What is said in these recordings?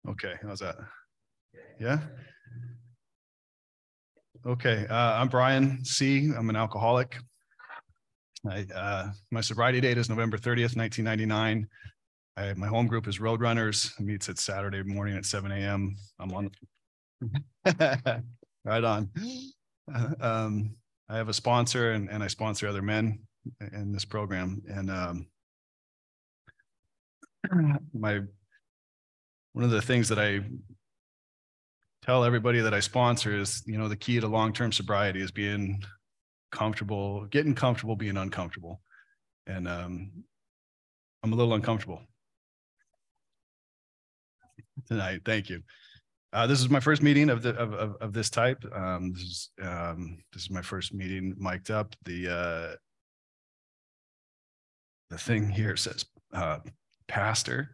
Okay, how's that? Yeah? Okay, I'm Brian C. I'm an alcoholic. My sobriety date is November 30th, 1999. My home group is Roadrunners. It meets at Saturday morning at 7 a.m. I'm on. Right on. I have a sponsor and I sponsor other men in this program. And one of the things that I tell everybody that I sponsor is, the key to long-term sobriety is being comfortable, getting comfortable being uncomfortable. And I'm a little uncomfortable tonight. Thank you. This is my first meeting of this type. This is my first meeting mic'd up. The thing here says pastor.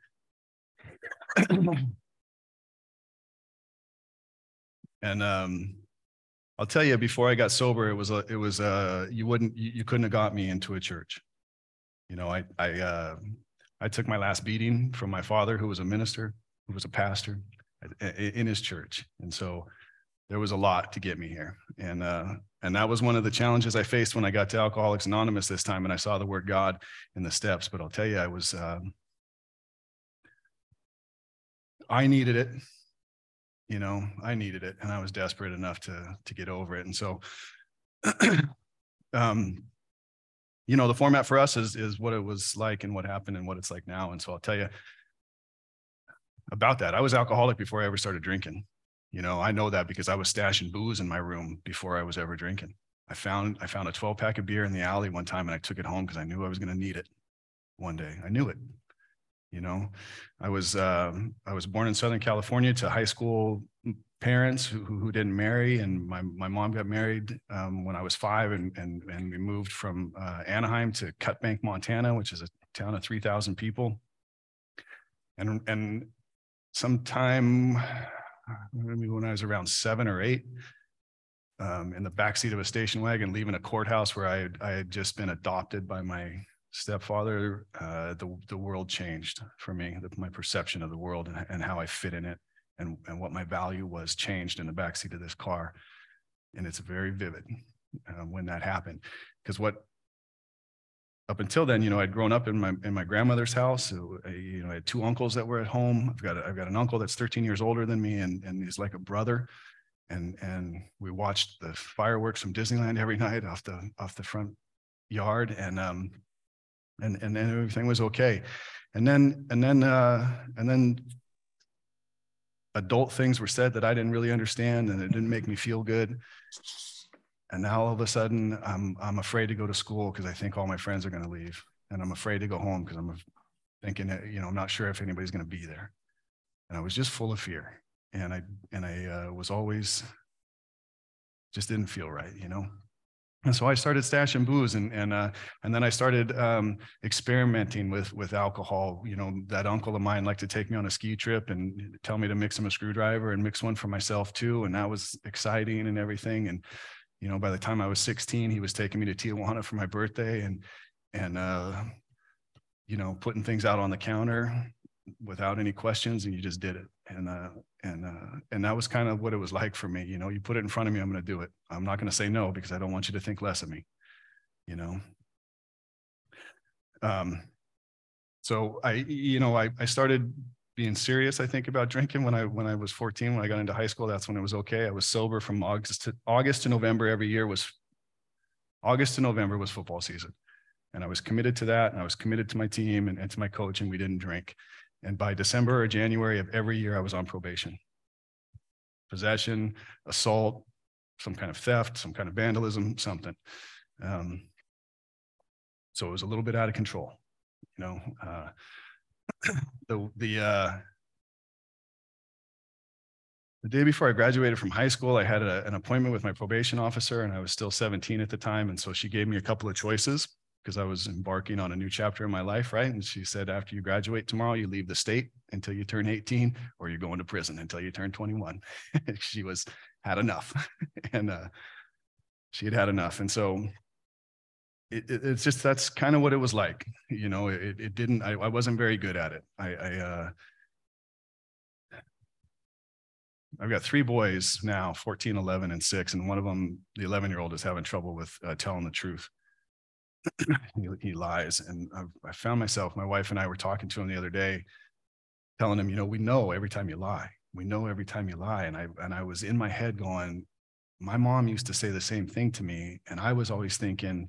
And I'll tell you, before I got sober, you couldn't have got me into a church. I took my last beating from my father, who was a minister, who was a pastor in his church. And so there was a lot to get me here. And that was one of the challenges I faced when I got to Alcoholics Anonymous this time, and I saw the word God in the steps. But I'll tell you, I needed it. I needed it, and I was desperate enough to get over it. And so, the format for us is what it was like and what happened and what it's like now. And so I'll tell you about that. I was alcoholic before I ever started drinking. I know that because I was stashing booze in my room before I was ever drinking. I found a 12-pack of beer in the alley one time, and I took it home because I knew I was going to need it one day. I knew it. I was born in Southern California to high school parents who didn't marry, and my mom got married when I was 5, and we moved from Anaheim to Cut Bank, Montana, which is a town of 3,000 people. And sometime maybe when I was around 7 or 8, in the backseat of a station wagon, leaving a courthouse where I had just been adopted by my stepfather, the world changed for me. My perception of the world and how I fit in it and what my value was changed in the backseat of this car. And it's very vivid when that happened. Because up until then, I'd grown up in my grandmother's house. So, I had 2 uncles that were at home. I've got an uncle that's 13 years older than me, and he's like a brother. And we watched the fireworks from Disneyland every night off the front yard, and everything was okay. And then adult things were said that I didn't really understand, and it didn't make me feel good. And now all of a sudden, I'm afraid to go to school because I think all my friends are going to leave, and I'm afraid to go home because I'm thinking, I'm not sure if anybody's going to be there. And I was just full of fear, and I was always just didn't feel right, And so I started stashing booze, and then I started experimenting with alcohol. That uncle of mine liked to take me on a ski trip and tell me to mix him a screwdriver and mix one for myself too, and that was exciting and everything. And by the time I was 16, he was taking me to Tijuana for my birthday, and putting things out on the counter without any questions, and you just did it. And that was kind of what it was like for me. You put it in front of me, I'm going to do it. I'm not going to say no because I don't want you to think less of me. So I started being serious, I think, about drinking when I was 14. When I got into high school, that's when it was okay. I was sober from August to November every year. August to November was football season, and I was committed to that, and I was committed to my team and to my coach, and we didn't drink. And by December or January of every year, I was on probation. Possession, assault, some kind of theft, some kind of vandalism, something. So it was a little bit out of control. The day before I graduated from high school, I had an appointment with my probation officer, and I was still 17 at the time. And so she gave me a couple of choices because I was embarking on a new chapter in my life, right? And she said, after you graduate tomorrow, you leave the state until you turn 18, or you're going to prison until you turn 21. She had enough. And she had enough. And so it's just, that's kind of what it was like. I wasn't very good at it. I've got three boys now, 14, 11, and 6. And one of them, the 11-year-old, is having trouble with telling the truth. He lies. And I found myself, my wife and I were talking to him the other day, telling him, we know every time you lie. We know every time you lie. And I was in my head going, my mom used to say the same thing to me. And I was always thinking,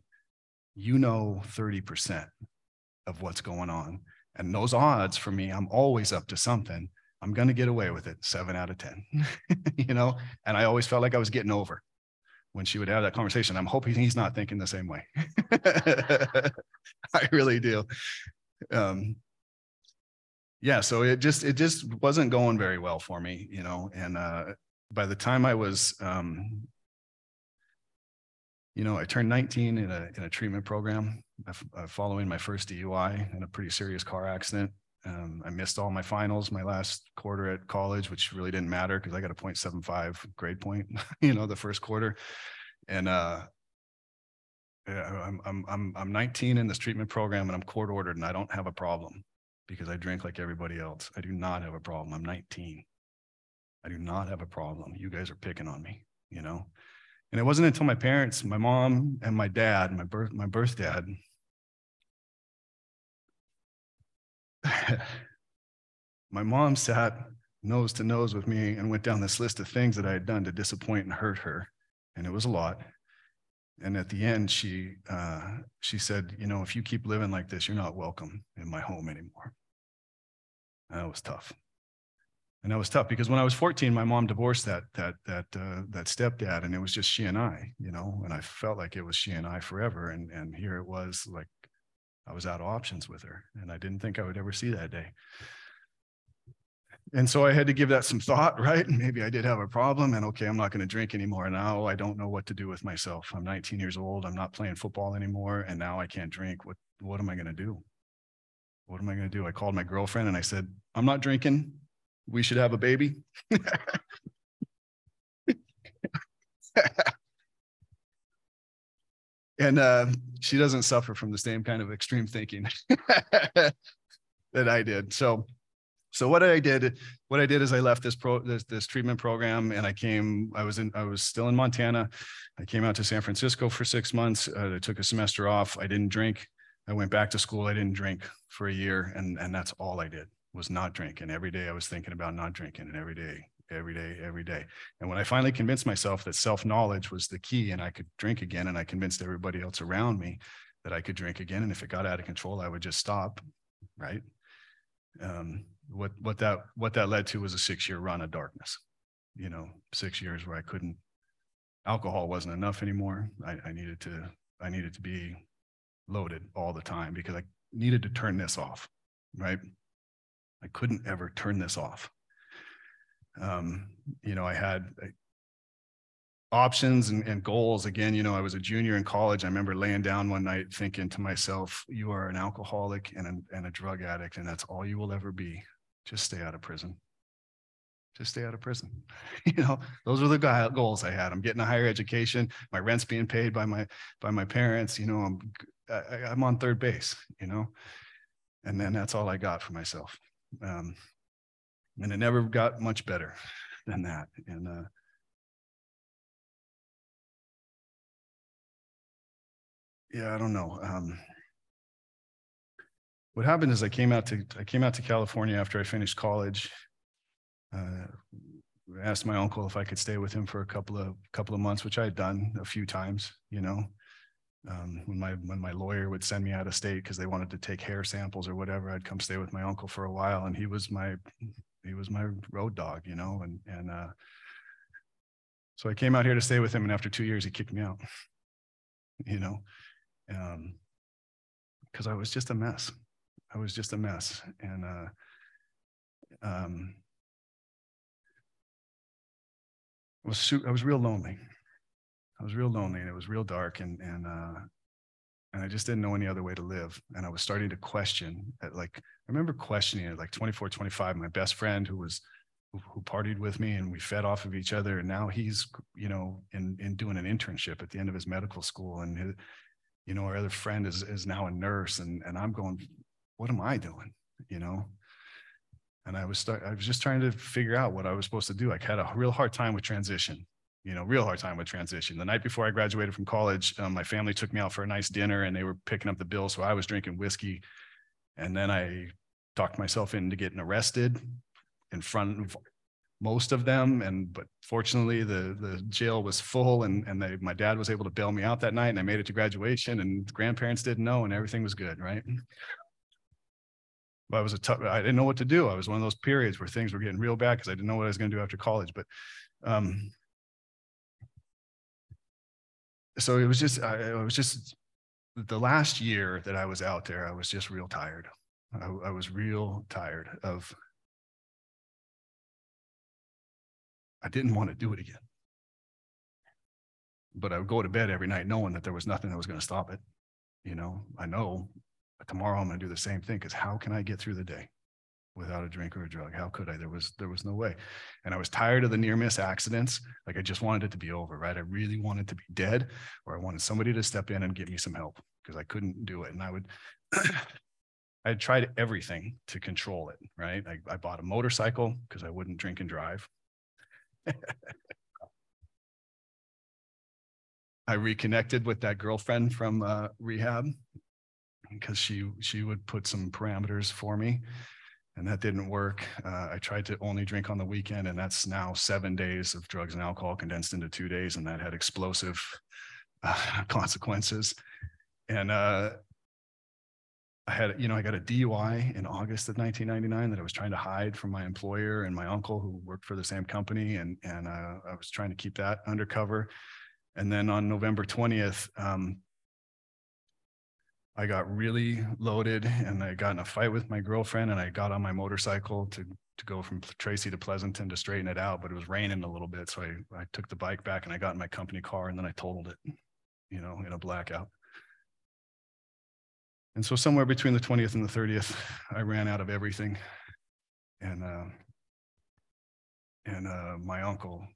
30% of what's going on. And those odds for me, I'm always up to something. I'm going to get away with it 7 out of 10, and I always felt like I was getting over when she would have that conversation. I'm hoping he's not thinking the same way. I really do. Yeah. So it just wasn't going very well for me, and by the time I was, I turned 19 in a treatment program following my first DUI in a pretty serious car accident. I missed all my finals my last quarter at college, which really didn't matter because I got a 0.75 grade point, the first quarter. And I'm 19 in this treatment program, and I'm court ordered, and I don't have a problem because I drink like everybody else. I do not have a problem. I'm 19. I do not have a problem. You guys are picking on me, And it wasn't until my parents, my mom and my dad, my birth dad, my mom sat nose to nose with me and went down this list of things that I had done to disappoint and hurt her. And it was a lot. And at the end, she said, if you keep living like this, you're not welcome in my home anymore. And that was tough. And that was tough because when I was 14, my mom divorced that stepdad, and it was just she and I, and I felt like it was she and I forever. And here it was, like I was out of options with her, and I didn't think I would ever see that day. And so I had to give that some thought, right? And maybe I did have a problem, and okay, I'm not going to drink anymore. Now I don't know what to do with myself. I'm 19 years old. I'm not playing football anymore. And now I can't drink. What am I going to do? What am I going to do? I called my girlfriend and I said, I'm not drinking. We should have a baby. And she doesn't suffer from the same kind of extreme thinking that I did. So what I did is I left this treatment program, and I was still in Montana. I came out to San Francisco for 6 months. I took a semester off. I didn't drink. I went back to school. I didn't drink for a year. And that's all I did, was not drink. And every day I was thinking about not drinking, and every day. And when I finally convinced myself that self-knowledge was the key and I could drink again, and I convinced everybody else around me that I could drink again, and if it got out of control, I would just stop, right? What that led to was a 6-year run of darkness, 6 years where alcohol wasn't enough anymore. I needed to be loaded all the time because I needed to turn this off, right? I couldn't ever turn this off. I had options and goals. Again, I was a junior in college. I remember laying down one night thinking to myself, you are an alcoholic and a drug addict, and that's all you will ever be. Just stay out of prison. Just stay out of prison. Those were the goals I had. I'm getting a higher education. My rent's being paid by my parents. I'm on third base, and then that's all I got for myself. And it never got much better than that. And I don't know. What happened is I came out to California after I finished college. Asked my uncle if I could stay with him for a couple of months, which I had done a few times. When my lawyer would send me out of state because they wanted to take hair samples or whatever, I'd come stay with my uncle for a while, and he was my road dog, and so I came out here to stay with him, and after 2 years, he kicked me out, because I was just a mess. And I was real lonely. And it was real dark, and I just didn't know any other way to live. And I was starting to question I remember questioning it, like 24, 25, my best friend who partied with me, and we fed off of each other. And now he's, in doing an internship at the end of his medical school. And our other friend is now a nurse, and I'm going, what am I doing? And I was just trying to figure out what I was supposed to do. I had a real hard time with transition, real hard time with transition. The night before I graduated from college, my family took me out for a nice dinner and they were picking up the bill. So I was drinking whiskey. And then I talked myself into getting arrested in front of most of them. But fortunately the jail was full and my dad was able to bail me out that night, and I made it to graduation, and the grandparents didn't know, and everything was good, right? But I didn't know what to do. I was one of those periods where things were getting real bad because I didn't know what I was going to do after college. But so it was just the last year that I was out there, I was just real tired. I was real tired of, I didn't want to do it again. But I would go to bed every night knowing that there was nothing that was going to stop it. I know tomorrow I'm going to do the same thing, because how can I get through the day without a drink or a drug? How could I? There was no way. And I was tired of the near miss accidents. Like, I just wanted it to be over, right? I really wanted to be dead, or I wanted somebody to step in and give me some help, because I couldn't do it. And I had tried everything to control it, right? I bought a motorcycle because I wouldn't drink and drive. I reconnected with that girlfriend from rehab, because she would put some parameters for me, and that didn't work. I tried to only drink on the weekend, and that's now 7 days of drugs and alcohol condensed into 2 days, and that had explosive consequences. And I got a DUI in August of 1999 that I was trying to hide from my employer and my uncle, who worked for the same company, and I was trying to keep that undercover. And then on November 20th, I got really loaded, and I got in a fight with my girlfriend, and I got on my motorcycle to go from Tracy to Pleasanton to straighten it out, but it was raining a little bit. So I took the bike back and I got in my company car, and then I totaled it, in a blackout. And so somewhere between the 20th and the 30th, I ran out of everything. And my uncle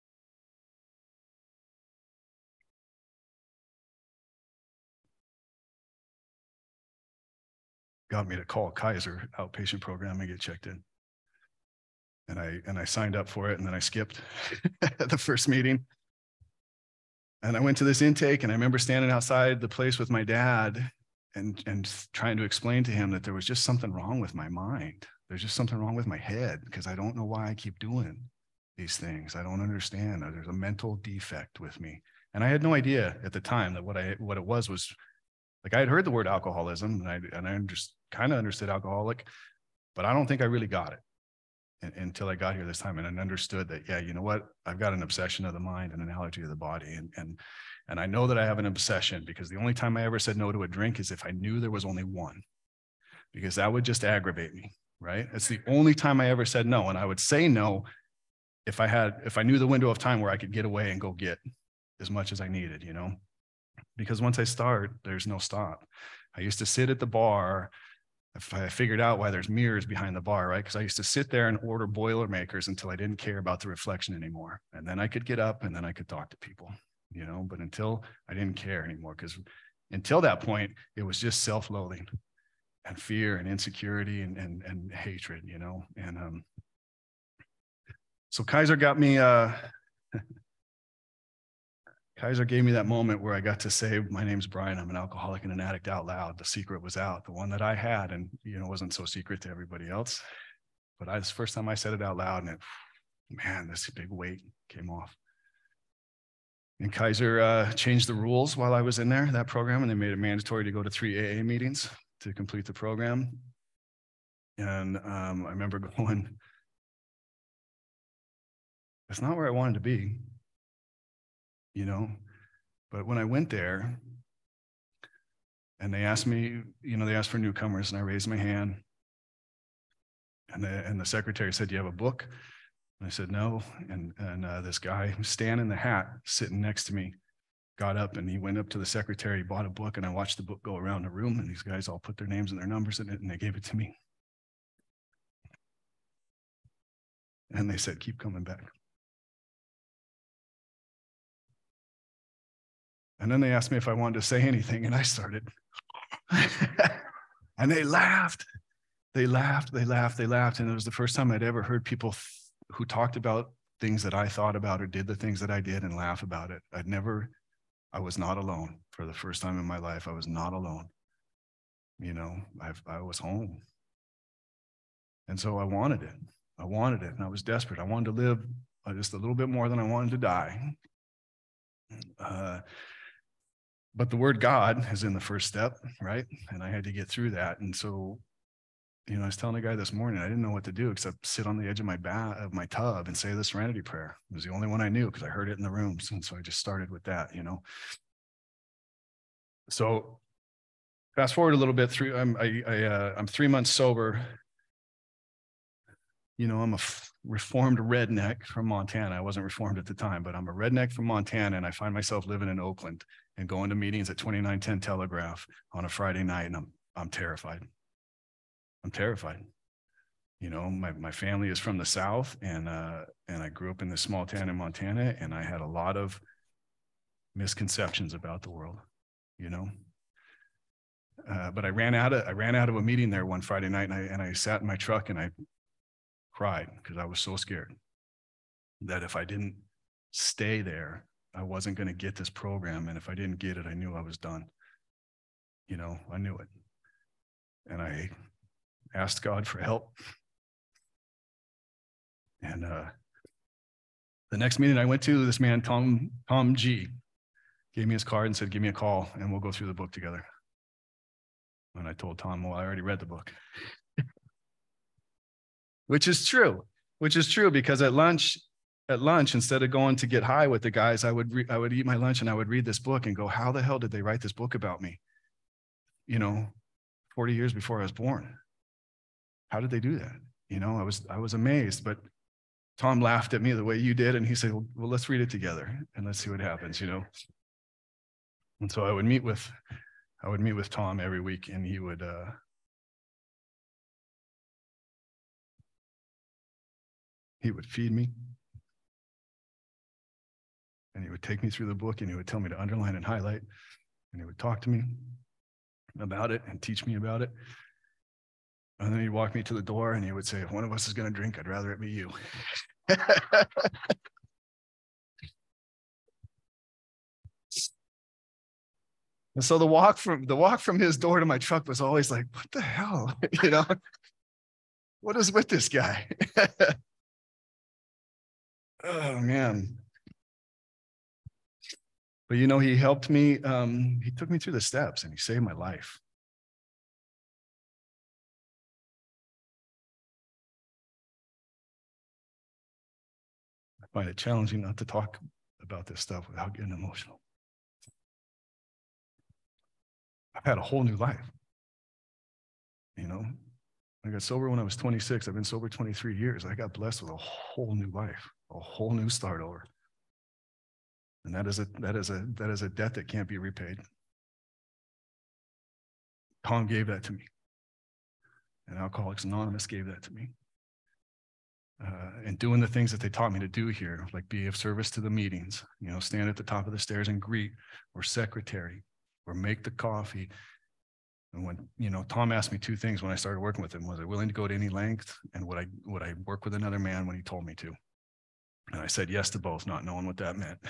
got me to call Kaiser outpatient program and get checked in. And I signed up for it, and then I skipped the first meeting. And I went to this intake, and I remember standing outside the place with my dad and trying to explain to him that there was just something wrong with my mind. There's just something wrong with my head, because I don't know why I keep doing these things. I don't understand. There's a mental defect with me. And I had no idea at the time that what it was like, I had heard the word alcoholism, and I just kind of understood alcoholic, but I don't think I really got it until I got here this time, and I understood that, yeah, you know what? I've got an obsession of the mind and an allergy of the body. And I know that I have an obsession, because the only time I ever said no to a drink is if I knew there was only one, because that would just aggravate me, right? It's the only time I ever said no. And I would say no if I knew the window of time where I could get away and go get as much as I needed, because once I start, there's no stop. I used to sit at the bar. If I figured out why there's mirrors behind the bar, right? Because I used to sit there and order Boilermakers until I didn't care about the reflection anymore. And then I could get up and then I could talk to people, but until I didn't care anymore, because until that point, it was just self-loathing and fear and insecurity and hatred, And so Kaiser got me, Kaiser gave me that moment where I got to say, my name's Brian, I'm an alcoholic and an addict, out loud. The secret was out, the one that I had, and wasn't so secret to everybody else. But it's the first time I said it out loud, and man, this big weight came off. And Kaiser changed the rules while I was in there, that program, and they made it mandatory to go to 3 AA meetings to complete the program. And I remember going, that's not where I wanted to be. But when I went there and they asked me, they asked for newcomers, and I raised my hand, and the secretary said, do you have a book? And I said, no. And this guy, Stan in the hat, sitting next to me, got up and he went up to the secretary, bought a book, and I watched the book go around the room, and these guys all put their names and their numbers in it, and they gave it to me. And they said, keep coming back. And then they asked me if I wanted to say anything, and I started. And they laughed. they laughed. And it was the first time I'd ever heard people who talked about things that I thought about or did the things that I did and laugh about it. I was not alone. For the first time in my life, I was not alone. You know, I was home. And so I wanted it. And I was desperate. I wanted to live just a little bit more than I wanted to die. But the word God is in the first step, right? And I had to get through that. And so, you know, I was telling a guy this morning, I didn't know what to do except sit on the edge of my tub and say the Serenity Prayer. It was the only one I knew because I heard it in the rooms. And so I just started with that, you know. So fast forward a little bit through, I'm 3 months sober. You know, I'm a reformed redneck from Montana. I wasn't reformed at the time, but I'm a redneck from Montana, and I find myself living in Oakland and going to meetings at 2910 Telegraph on a Friday night, and I'm terrified. I'm terrified. You know, my family is from the South, and I grew up in this small town in Montana, and I had a lot of misconceptions about the world, you know. But I ran out of a meeting there one Friday night, and I sat in my truck and I cried because I was so scared that if I didn't stay there, I wasn't going to get this program. And if I didn't get it, I knew I was done. You know, I knew it. And I asked God for help. And the next meeting I went to, this man, Tom G, gave me his card and said, give me a call and we'll go through the book together. And I told Tom, well, I already read the book. Which is true because at lunch, instead of going to get high with the guys, I would eat my lunch and I would read this book and go, how the hell did they write this book about me? You know, 40 years before I was born. How did they do that? You know, I was amazed, but Tom laughed at me the way you did. And he said, well, let's read it together and let's see what happens, you know? And so I would meet with Tom every week, and he would feed me, and he would take me through the book, and he would tell me to underline and highlight, and he would talk to me about it and teach me about it. And then he'd walk me to the door, and he would say, if one of us is going to drink, I'd rather it be you. And so the walk from his door to my truck was always like, what the hell? You know, what is with this guy? Oh, man. But, you know, he helped me. He took me through the steps and he saved my life. I find it challenging not to talk about this stuff without getting emotional. I've had a whole new life. You know, I got sober when I was 26. I've been sober 23 years. I got blessed with a whole new life, a whole new start over. And that is a debt that can't be repaid. Tom gave that to me. And Alcoholics Anonymous gave that to me. And doing the things that they taught me to do here, like be of service to the meetings, you know, stand at the top of the stairs and greet, or secretary, or make the coffee. And when, you know, Tom asked me two things when I started working with him: was I willing to go to any length, and would I work with another man when he told me to? And I said yes to both, not knowing what that meant.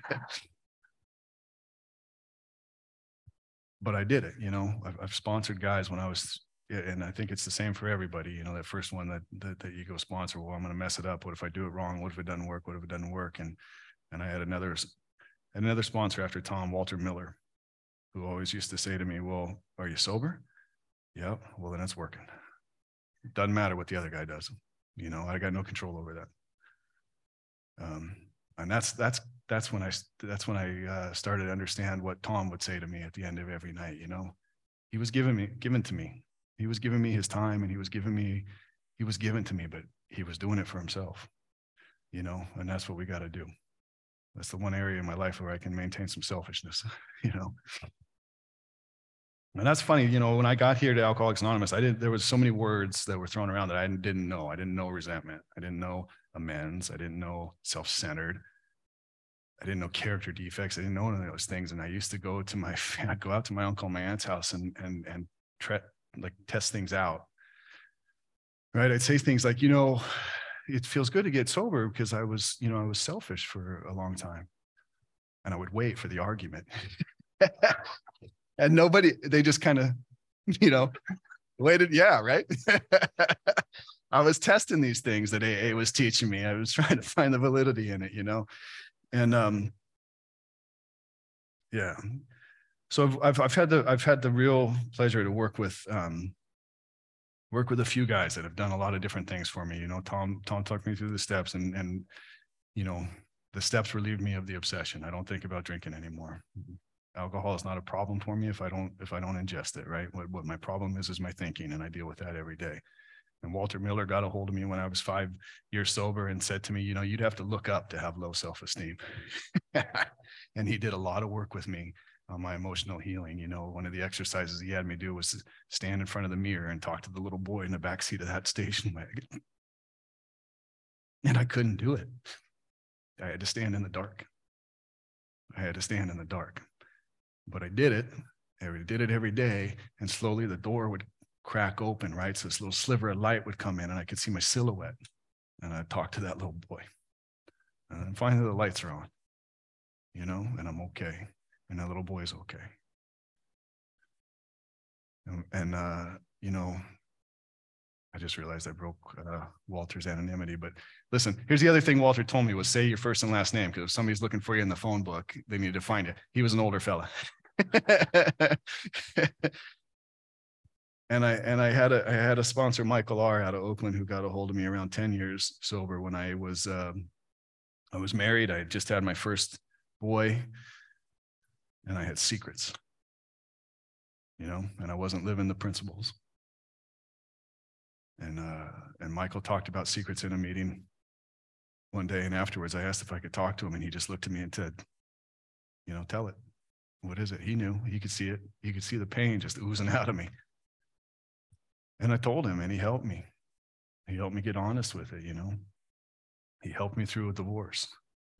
But I did it. You know, I've sponsored guys when I was, and I think it's the same for everybody. You know, that first one that you go sponsor, well, I'm going to mess it up. What if I do it wrong? What if it doesn't work? What if it doesn't work? And I had another sponsor after Tom, Walter Miller, who always used to say to me, well, are you sober? Yep. Well, then it's working. It doesn't matter what the other guy does. You know, I got no control over that. And that's when I started to understand what Tom would say to me at the end of every night. You know, he was given to me. He was giving me his time, and he was given to me, but he was doing it for himself. You know, and that's what we got to do. That's the one area in my life where I can maintain some selfishness. You know. And that's funny, you know, when I got here to Alcoholics Anonymous, there was so many words that were thrown around that I didn't know. I didn't know resentment. I didn't know amends. I didn't know self-centered. I didn't know character defects. I didn't know any of those things. And I used to I'd go out to my uncle and my aunt's house and test things out. right? I'd say things like, it feels good to get sober because I was selfish for a long time. And I would wait for the argument. And they just kind of, waited. Yeah, right. I was testing these things that AA was teaching me. I was trying to find the validity in it, and yeah. So I've had the real pleasure to work with a few guys that have done a lot of different things for me. Tom took me through the steps, and the steps relieved me of the obsession. I don't think about drinking anymore. Alcohol is not a problem for me if I don't ingest it, right? What my problem is my thinking, and I deal with that every day. And Walter Miller got a hold of me when I was 5 years sober and said to me, you'd have to look up to have low self-esteem. And he did a lot of work with me on my emotional healing. One of the exercises he had me do was stand in front of the mirror and talk to the little boy in the backseat of that station wagon. And I couldn't do it. I had to stand in the dark. But I did it. I did it every day. And slowly the door would crack open, right? So this little sliver of light would come in and I could see my silhouette. And I'd talk to that little boy. And then finally the lights are on, and I'm okay. And that little boy is okay. And I just realized I broke Walter's anonymity. But listen, here's the other thing Walter told me was say your first and last name, because if somebody's looking for you in the phone book, they need to find you. He was an older fella. And I had a sponsor, Michael R. out of Oakland, who got a hold of me around 10 years sober when I was married. I had just had my first boy, and I had secrets, and I wasn't living the principles. And Michael talked about secrets in a meeting one day, and afterwards I asked if I could talk to him, and he just looked at me and said, tell it. What is it? He knew. He could see it. He could see the pain just oozing out of me. And I told him, and he helped me. He helped me get honest with it, He helped me through a divorce.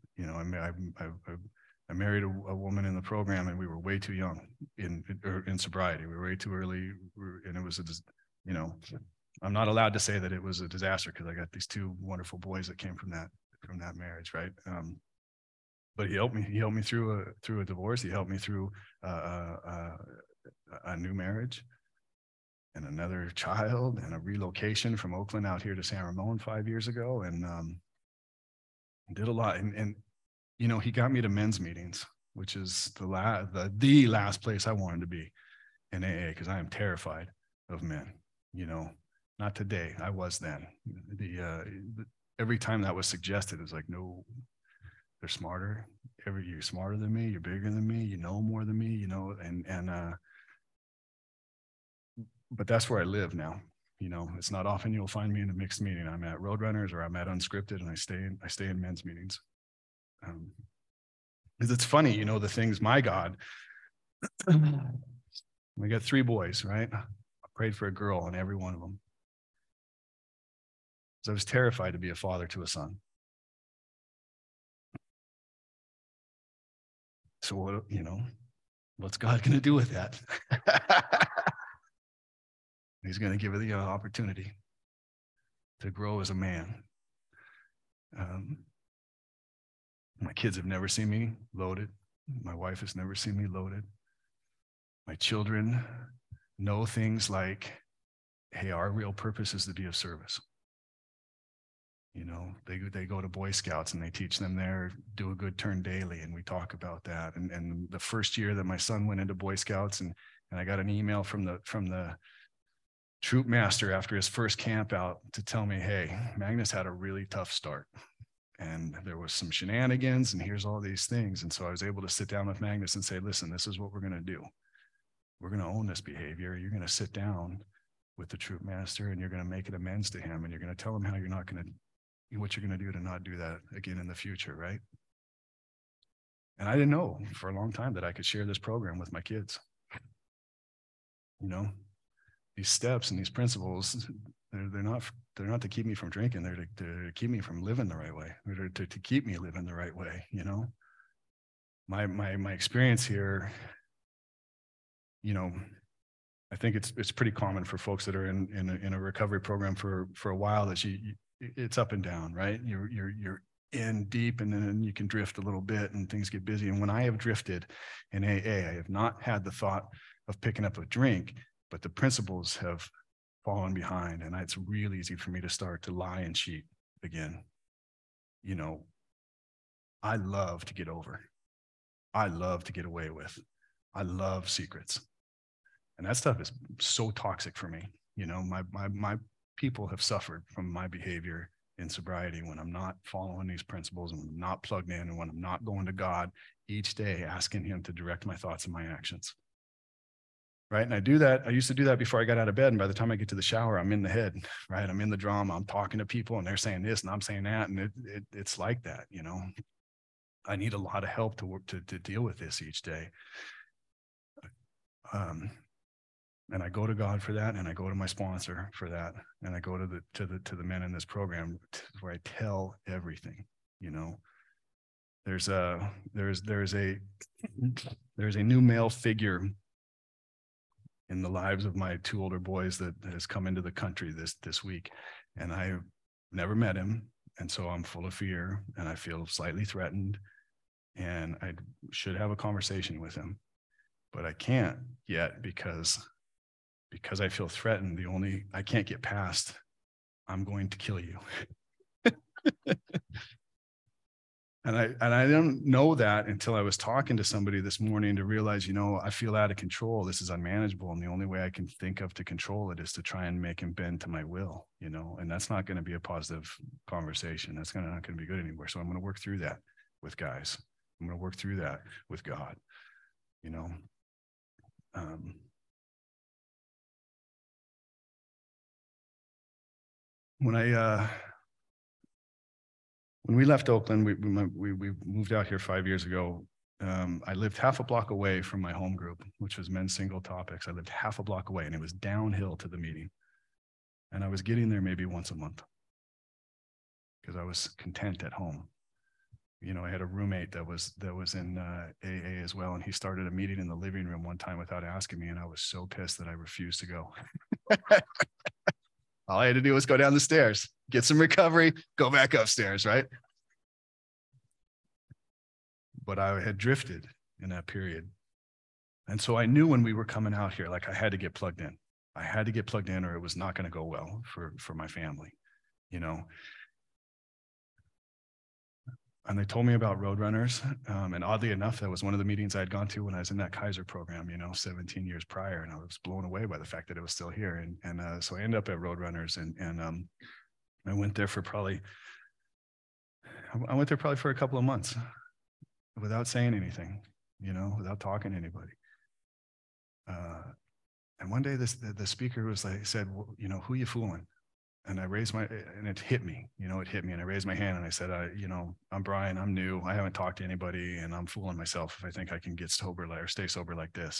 I married a woman in the program, and we were way too young in sobriety. We were way too early, and it was I'm not allowed to say that it was a disaster because I got these two wonderful boys that came from that marriage, right? But he helped me through a divorce. He helped me through a new marriage, and another child, and a relocation from Oakland out here to San Ramon 5 years ago, and did a lot. And he got me to men's meetings, which is the last place I wanted to be in AA, because I am terrified of men. Not today. I was then. Every time that was suggested, it was like, no, they're smarter. You're smarter than me. You're bigger than me. You know more than me. But that's where I live now. It's not often you'll find me in a mixed meeting. I'm at Roadrunners or I'm at Unscripted, and I stay in men's meetings. Because it's funny, the things my God. We got 3 boys, right? I prayed for a girl on every one of them. So I was terrified to be a father to a son. So what, what's God going to do with that? He's going to give her the opportunity to grow as a man. My kids have never seen me loaded. My wife has never seen me loaded. My children know things like, hey, our real purpose is to be of service. They go to Boy Scouts and they teach them there, do a good turn daily. And we talk about that. And the first year that my son went into Boy Scouts, and I got an email from the troop master after his first camp out to tell me, hey, Magnus had a really tough start. And there was some shenanigans, and here's all these things. And so I was able to sit down with Magnus and say, listen, this is what we're going to do. We're going to own this behavior. You're going to sit down with the troop master, and you're going to make it amends to him. And you're going to tell him what you're going to do to not do that again in the future, right? And I didn't know for a long time that I could share this program with my kids. These steps and these principles, they're not to keep me from drinking. They're to keep me from living the right way. They're to keep me living the right way. My experience here, I think it's pretty common for folks that are in a recovery program for a while that it's up and down, right? You're in deep and then you can drift a little bit and things get busy. And when I have drifted in AA, I have not had the thought of picking up a drink, but the principles have fallen behind, and it's really easy for me to start to lie and cheat again. You know, I love to get over. I love to get away with. I love secrets. And that stuff is so toxic for me. You know, my people have suffered from my behavior in sobriety when I'm not following these principles and when I'm not plugged in and when I'm not going to God each day, asking him to direct my thoughts and my actions. Right. And I do that. I used to do that before I got out of bed. And by the time I get to the shower, I'm in the head, right? I'm in the drama. I'm talking to people and they're saying this and I'm saying that. And it's like that, you know. I need a lot of help to work to deal with this each day. And I go to God for that, and I go to my sponsor for that, and I go to the men in this program where I tell everything. You know, there's a new male figure in the lives of my two older boys that has come into the country this week, and I've never met him, and so I'm full of fear, and I feel slightly threatened, and I should have a conversation with him, but I can't yet because I feel threatened. I can't get past, I'm going to kill you. And I didn't know that until I was talking to somebody this morning to realize, you know, I feel out of control. This is unmanageable. And the only way I can think of to control it is to try and make him bend to my will, you know, and that's not going to be a positive conversation. That's not going to be good anymore. So I'm going to work through that with guys. I'm going to work through that with God, you know. When we left Oakland, we moved out here 5 years ago. I lived half a block away from my home group, which was Men's Single Topics. I lived half a block away, and it was downhill to the meeting. And I was getting there maybe once a month because I was content at home. You know, I had a roommate that was in AA as well, and he started a meeting in the living room one time without asking me, and I was so pissed that I refused to go. All I had to do was go down the stairs, get some recovery, go back upstairs, right? But I had drifted in that period. And so I knew when we were coming out here, like I had to get plugged in. I had to get plugged in or it was not going to go well for my family, you know? And they told me about Roadrunners. And oddly enough, that was one of the meetings I had gone to when I was in that Kaiser program, you know, 17 years prior. And I was blown away by the fact that it was still here. And so I ended up at Roadrunners and I went there for probably for a couple of months without saying anything, you know, without talking to anybody. And one day the speaker said, well, you know, who you fooling? And I raised and it hit me, you know, and I raised my hand and I said, you know, I'm Brian, I'm new. I haven't talked to anybody and I'm fooling myself if I think I can get sober or stay sober like this.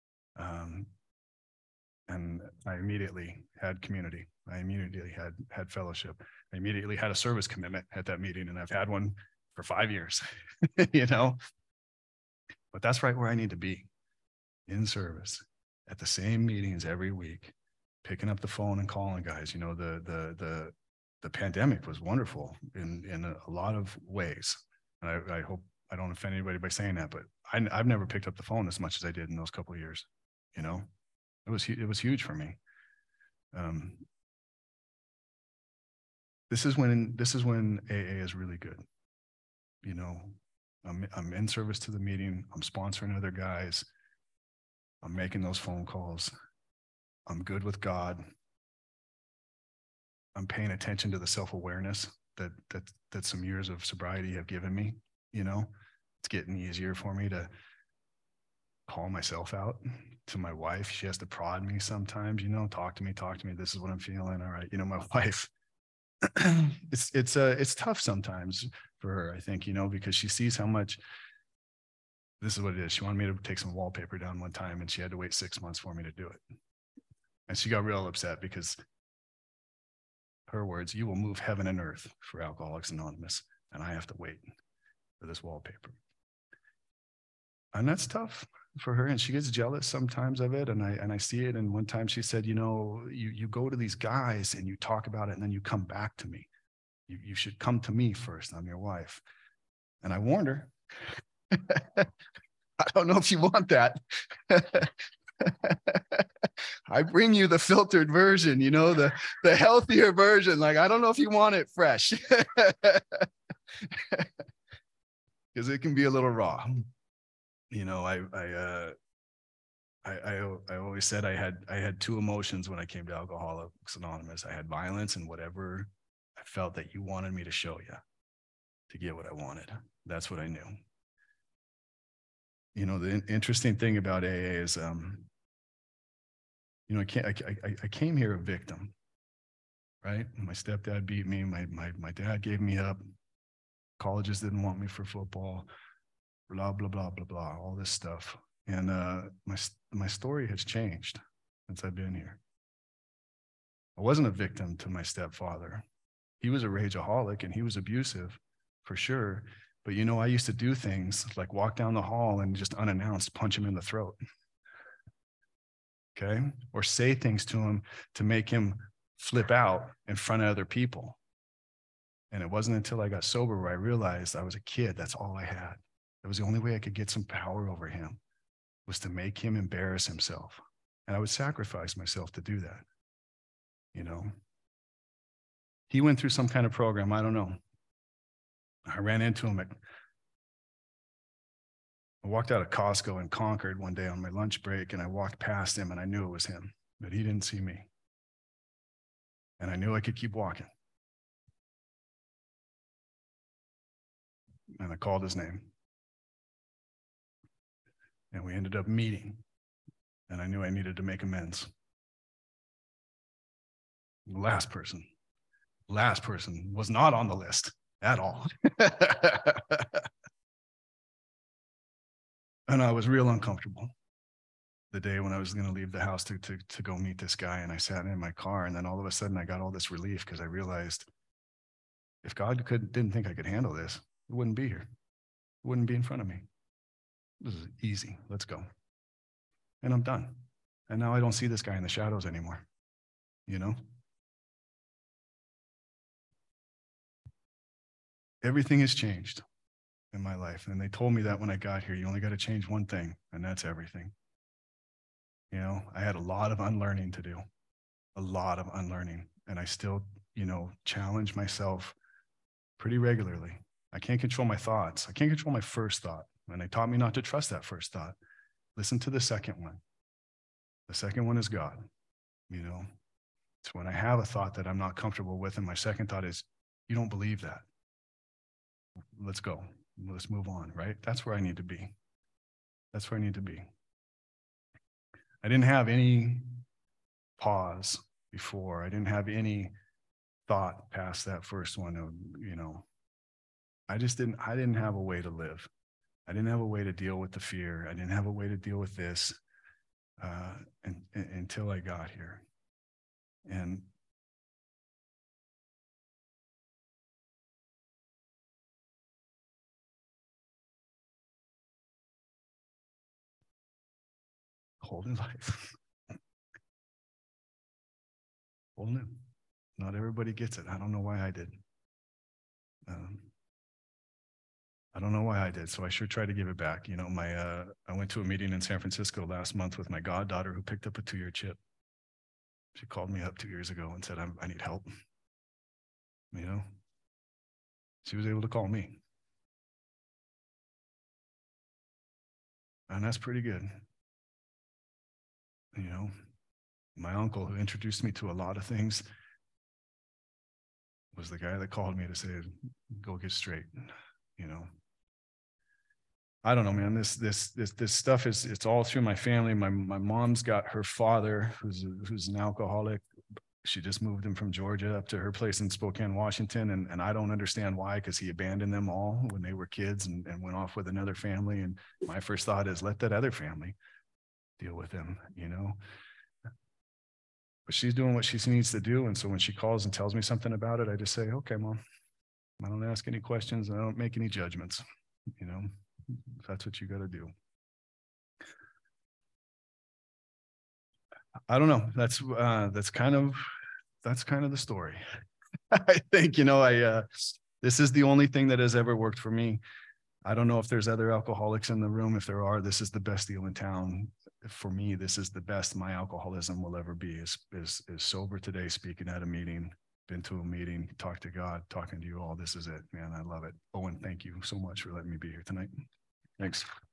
And I immediately had community. I immediately had fellowship. I immediately had a service commitment at that meeting, and I've had one for 5 years, you know, but that's right where I need to be, in service at the same meetings every week, picking up the phone and calling guys. You know, the pandemic was wonderful in a lot of ways. And I hope I don't offend anybody by saying that, but I've never picked up the phone as much as I did in those couple of years. You know, it was huge for me. This is when AA is really good. You know, I'm in service to the meeting. I'm sponsoring other guys. I'm making those phone calls. I'm good with God. I'm paying attention to the self-awareness that some years of sobriety have given me. You know, it's getting easier for me to call myself out to my wife. She has to prod me sometimes, you know, talk to me. This is what I'm feeling. All right. You know, my wife, it's tough sometimes for her, I think, you know, because she sees how much. This is what it is. She wanted me to take some wallpaper down one time and she had to wait 6 months for me to do it. And she got real upset because her words, you will move heaven and earth for Alcoholics Anonymous. And I have to wait for this wallpaper. And that's tough. for her, and she gets jealous sometimes of it, and I see it. And one time she said, you go to these guys and you talk about it, and then you come back to me. You should come to me first. I'm your wife. And I warned her. I don't know if you want that. I bring you the filtered version, the healthier version. Like, I don't know if you want it fresh. Because it can be a little raw. I always said I had two emotions when I came to Alcoholics Anonymous. I had violence and whatever I felt that you wanted me to show you to get what I wanted. That's what I knew. The interesting thing about AA is, I came here a victim, right? My stepdad beat me. My dad gave me up. Colleges didn't want me for football. Blah, blah, blah, blah, blah, all this stuff. And my story has changed since I've been here. I wasn't a victim to my stepfather. He was a rageaholic and he was abusive for sure. But I used to do things like walk down the hall and just unannounced punch him in the throat. Okay? Or say things to him to make him flip out in front of other people. And it wasn't until I got sober where I realized I was a kid. That's all I had. It was the only way I could get some power over him, was to make him embarrass himself. And I would sacrifice myself to do that. He went through some kind of program. I don't know. I ran into him I walked out of Costco in Concord one day on my lunch break, and I walked past him and I knew it was him, but he didn't see me. And I knew I could keep walking. And I called his name. And we ended up meeting. And I knew I needed to make amends. The last person was not on the list at all. And I was real uncomfortable the day when I was going to leave the house to go meet this guy. And I sat in my car, and then all of a sudden I got all this relief because I realized if God didn't think I could handle this, it wouldn't be here. It wouldn't be in front of me. This is easy. Let's go. And I'm done. And now I don't see this guy in the shadows anymore. Everything has changed in my life. And they told me that when I got here, you only got to change one thing, and that's everything. I had a lot of unlearning to do, a lot of unlearning. And I still, challenge myself pretty regularly. I can't control my thoughts. I can't control my first thought. And they taught me not to trust that first thought. Listen to the second one. The second one is God. It's when I have a thought that I'm not comfortable with, and my second thought is, you don't believe that. Let's go. Let's move on, right? That's where I need to be. That's where I need to be. I didn't have any pause before. I didn't have any thought past that first one of, I didn't have a way to live. I didn't have a way to deal with the fear. I didn't have a way to deal with this until I got here. And whole new life. Whole new. Not everybody gets it. I don't know why I did. I don't know why I did. So I sure try to give it back. I went to a meeting in San Francisco last month with my goddaughter, who picked up a 2-year chip. She called me up 2 years ago and said, I need help. She was able to call me. And that's pretty good. My uncle, who introduced me to a lot of things, was the guy that called me to say, go get straight. I don't know, man. This stuff it's all through my family. My mom's got her father, who's an alcoholic. She just moved him from Georgia up to her place in Spokane, Washington. And I don't understand why, because he abandoned them all when they were kids and went off with another family. And my first thought is, let that other family deal with him, But she's doing what she needs to do. And so when she calls and tells me something about it, I just say, okay, Mom. I don't ask any questions. I don't make any judgments, if that's what you got to do. I don't know. That's kind of the story. I think, this is the only thing that has ever worked for me. I don't know if there's other alcoholics in the room. If there are, this is the best deal in town. For me, this is the best my alcoholism will ever be, is sober today, speaking at a meeting, been to a meeting, talked to God, talking to you all. This is it, man. I love it. Owen, thank you so much for letting me be here tonight. Thanks.